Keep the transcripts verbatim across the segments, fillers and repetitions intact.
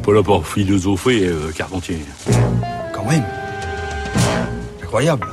pas là pour philosopher, euh, Carpentier. Quand même. Incroyable.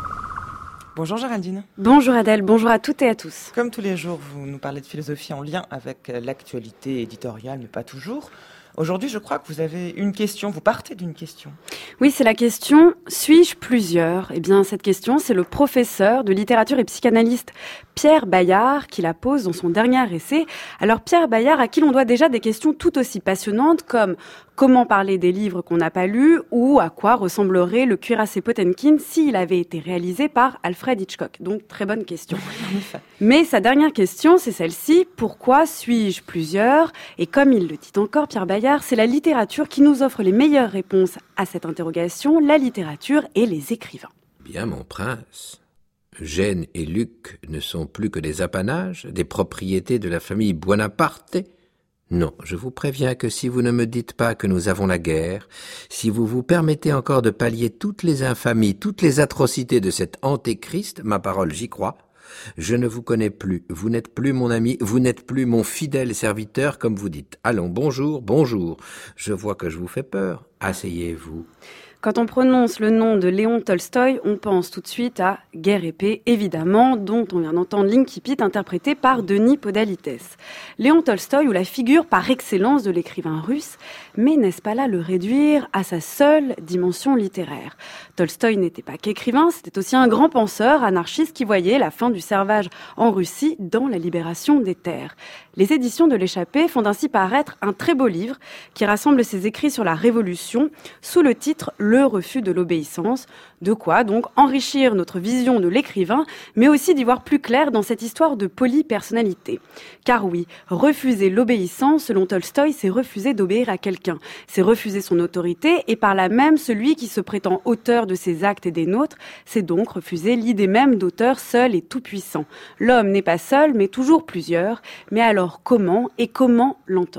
Bonjour Géraldine. Bonjour Adèle, bonjour à toutes et à tous. Comme tous les jours, vous nous parlez de philosophie en lien avec l'actualité éditoriale, mais pas toujours. Aujourd'hui, je crois que vous avez une question, vous partez d'une question. Oui, c'est la question « Suis-je plusieurs ?» Eh bien, cette question, c'est le professeur de littérature et psychanalyste Pierre Bayard qui la pose dans son dernier essai. Alors, Pierre Bayard, à qui l'on doit déjà des questions tout aussi passionnantes comme « Comment parler des livres qu'on n'a pas lus ?» ou « À quoi ressemblerait le cuirassé Potemkin s'il avait été réalisé par Alfred Hitchcock ?» Donc, très bonne question. Mais sa dernière question, c'est celle-ci « Pourquoi suis-je plusieurs ?» Et comme il le dit encore, Pierre Bayard, c'est la littérature qui nous offre les meilleures réponses à cette interrogation, la littérature et les écrivains. Bien, mon prince, Gênes et Luc ne sont plus que des apanages, des propriétés de la famille Buonaparte. Non, je vous préviens que si vous ne me dites pas que nous avons la guerre, si vous vous permettez encore de pallier toutes les infamies, toutes les atrocités de cet antéchrist, ma parole, j'y crois, je ne vous connais plus, vous n'êtes plus mon ami, vous n'êtes plus mon fidèle serviteur, comme vous dites. Allons, bonjour, bonjour. Je vois que je vous fais peur. Asseyez-vous. Quand on prononce le nom de Léon Tolstoï, on pense tout de suite à Guerre et paix, évidemment, dont on vient d'entendre l'Incipit interprété par Denis Podalides. Léon Tolstoï, ou la figure par excellence de l'écrivain russe, mais n'est-ce pas là le réduire à sa seule dimension littéraire ? Tolstoï n'était pas qu'écrivain, c'était aussi un grand penseur, anarchiste qui voyait la fin du servage en Russie dans la libération des terres. Les éditions de l'Échappée font ainsi paraître un très beau livre qui rassemble ses écrits sur la Révolution sous le titre « Le refus de l'obéissance ». De quoi donc enrichir notre vision de l'écrivain, mais aussi d'y voir plus clair dans cette histoire de polypersonnalité. Car oui, refuser l'obéissance, selon Tolstoï, c'est refuser d'obéir à quelqu'un. C'est refuser son autorité et par là même celui qui se prétend auteur de ses actes et des nôtres. C'est donc refuser l'idée même d'auteur seul et tout-puissant. L'homme n'est pas seul, mais toujours plusieurs. Mais alors comment et comment l'entendre ?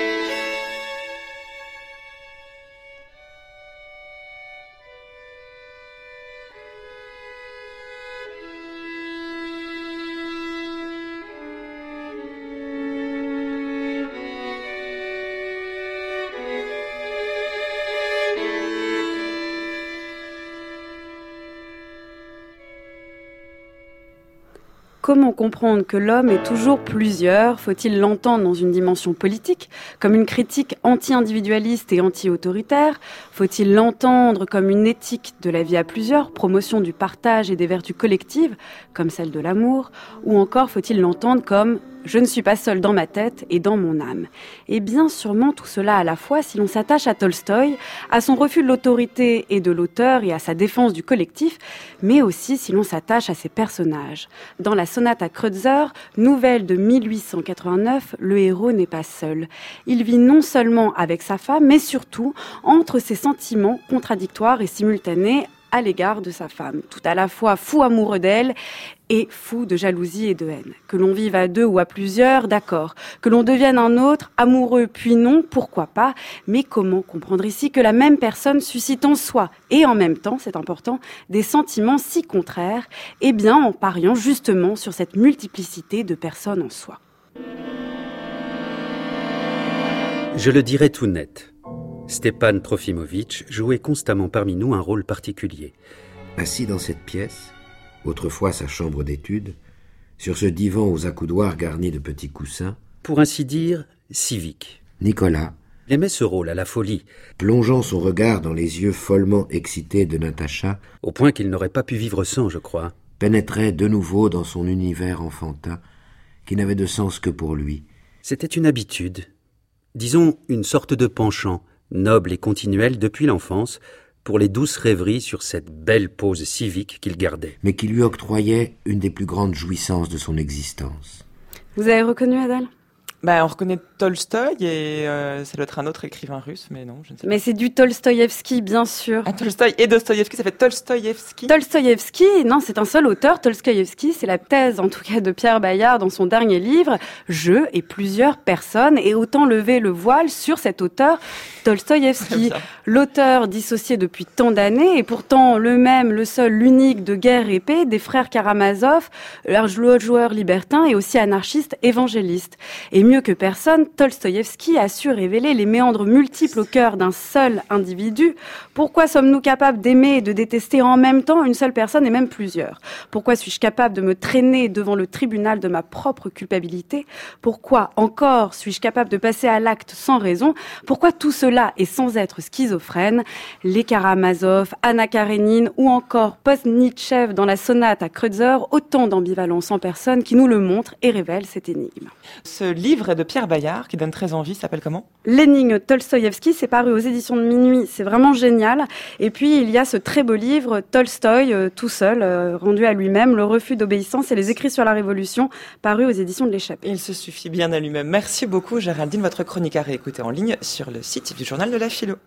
Comment comprendre que l'homme est toujours plusieurs ? Faut-il l'entendre dans une dimension politique, comme une critique anti-individualiste et anti-autoritaire ? Faut-il l'entendre comme une éthique de la vie à plusieurs, promotion du partage et des vertus collectives, comme celle de l'amour ? Ou encore faut-il l'entendre comme « je ne suis pas seul dans ma tête et dans mon âme ». Et bien sûrement tout cela à la fois si l'on s'attache à Tolstoï, à son refus de l'autorité et de l'auteur et à sa défense du collectif, mais aussi si l'on s'attache à ses personnages. Dans la sonate à Kreutzer, nouvelle de mille huit cent quatre-vingt-neuf, le héros n'est pas seul. Il vit non seulement avec sa femme, mais surtout entre ses sentiments contradictoires et simultanés à l'égard de sa femme, tout à la fois fou amoureux d'elle et fou de jalousie et de haine. Que l'on vive à deux ou à plusieurs, d'accord. Que l'on devienne un autre, amoureux puis non, pourquoi pas. Mais comment comprendre ici que la même personne suscite en soi et en même temps, c'est important, des sentiments si contraires ? Eh bien, en pariant justement sur cette multiplicité de personnes en soi. Je le dirai tout net. Stepan Trofimovitch jouait constamment parmi nous un rôle particulier. Assis dans cette pièce, autrefois sa chambre d'études, sur ce divan aux accoudoirs garnis de petits coussins, pour ainsi dire, civique. Nicolas aimait ce rôle à la folie, plongeant son regard dans les yeux follement excités de Natacha, au point qu'il n'aurait pas pu vivre sans, je crois, pénétrait de nouveau dans son univers enfantin, qui n'avait de sens que pour lui. C'était une habitude, disons une sorte de penchant, noble et continuel depuis l'enfance, pour les douces rêveries sur cette belle pose civique qu'il gardait. Mais qui lui octroyait une des plus grandes jouissances de son existence. Vous avez reconnu Adèle ? Bah, on reconnaît Tolstoï et euh, ça doit être un autre écrivain russe, mais non, je ne sais pas. Mais c'est du Tolstoïevski, bien sûr. Ah, Tolstoï et Dostoïevski, ça fait Tolstoïevski. Tolstoïevski, non, c'est un seul auteur. Tolstoïevski, c'est la thèse, en tout cas, de Pierre Bayard dans son dernier livre, Je et plusieurs personnes, et autant lever le voile sur cet auteur Tolstoïevski. L'auteur dissocié depuis tant d'années, et pourtant le même, le seul, l'unique de Guerre et paix, des frères Karamazov, leur joueur libertin et aussi anarchiste évangéliste. Et mieux mieux que personne, Tolstoïevski a su révéler les méandres multiples au cœur d'un seul individu. Pourquoi sommes-nous capables d'aimer et de détester en même temps une seule personne et même plusieurs? Pourquoi suis-je capable de me traîner devant le tribunal de ma propre culpabilité? Pourquoi encore suis-je capable de passer à l'acte sans raison? Pourquoi tout cela est sans être schizophrène? Les Karamazov, Anna Karénine ou encore Postnichtchev dans la sonate à Kreutzer, autant d'ambivalence en personne qui nous le montrent et révèlent cette énigme. Ce livre est de Pierre Bayard qui donne très envie, s'appelle comment? L'énigme Tolstoïevski, c'est paru aux éditions de Minuit, c'est vraiment génial. Et puis il y a ce très beau livre, Tolstoï, euh, tout seul, euh, rendu à lui-même, Le refus d'obéissance et les écrits sur la Révolution, paru aux éditions de l'Échappée. Il se suffit bien à lui-même. Merci beaucoup Géraldine, votre chronique à réécouter en ligne sur le site du Journal de la Philo.